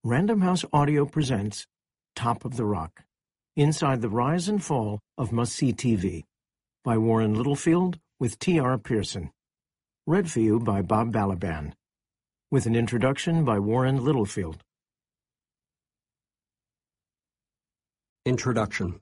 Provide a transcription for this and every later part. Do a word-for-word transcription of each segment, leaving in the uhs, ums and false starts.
Random House Audio presents Top of the Rock, Inside the Rise and Fall of Must-See T V, by Warren Littlefield with T R Pearson. Read for you by Bob Balaban, with an introduction by Warren Littlefield. Introduction.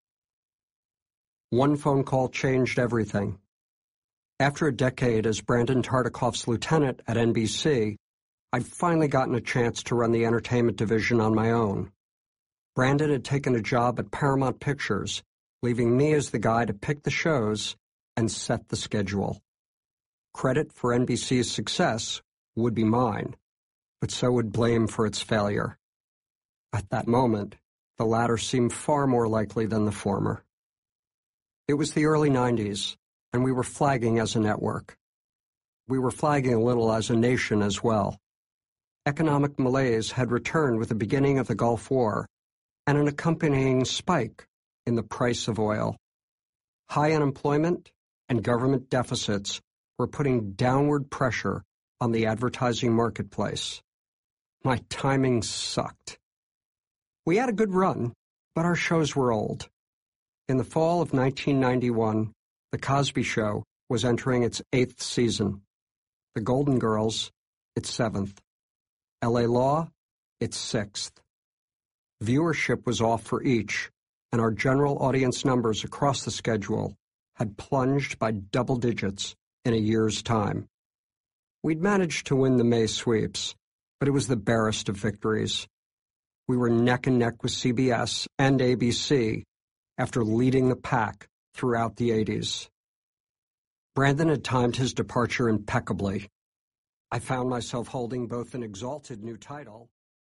One phone call changed everything. After a decade as Brandon Tartikoff's lieutenant at N B C, I'd finally gotten a chance to run the entertainment division on my own. Brandon had taken a job at Paramount Pictures, leaving me as the guy to pick the shows and set the schedule. Credit for N B C's success would be mine, but so would blame for its failure. At that moment, the latter seemed far more likely than the former. It was the early nineties, and we were flagging as a network. We were flagging a little as a nation as well. Economic malaise had returned with the beginning of the Gulf War and an accompanying spike in the price of oil. High unemployment and government deficits were putting downward pressure on the advertising marketplace. My timing sucked. We had a good run, but our shows were old. In the fall of nineteen ninety-one, The Cosby Show was entering its eighth season. The Golden Girls, its seventh. L A Law, its sixth. Viewership was off for each, and our general audience numbers across the schedule had plunged by double digits in a year's time. We'd managed to win the May sweeps, but it was the barest of victories. We were neck and neck with C B S and A B C after leading the pack throughout the eighties. Brandon had timed his departure impeccably. I found myself holding both an exalted new title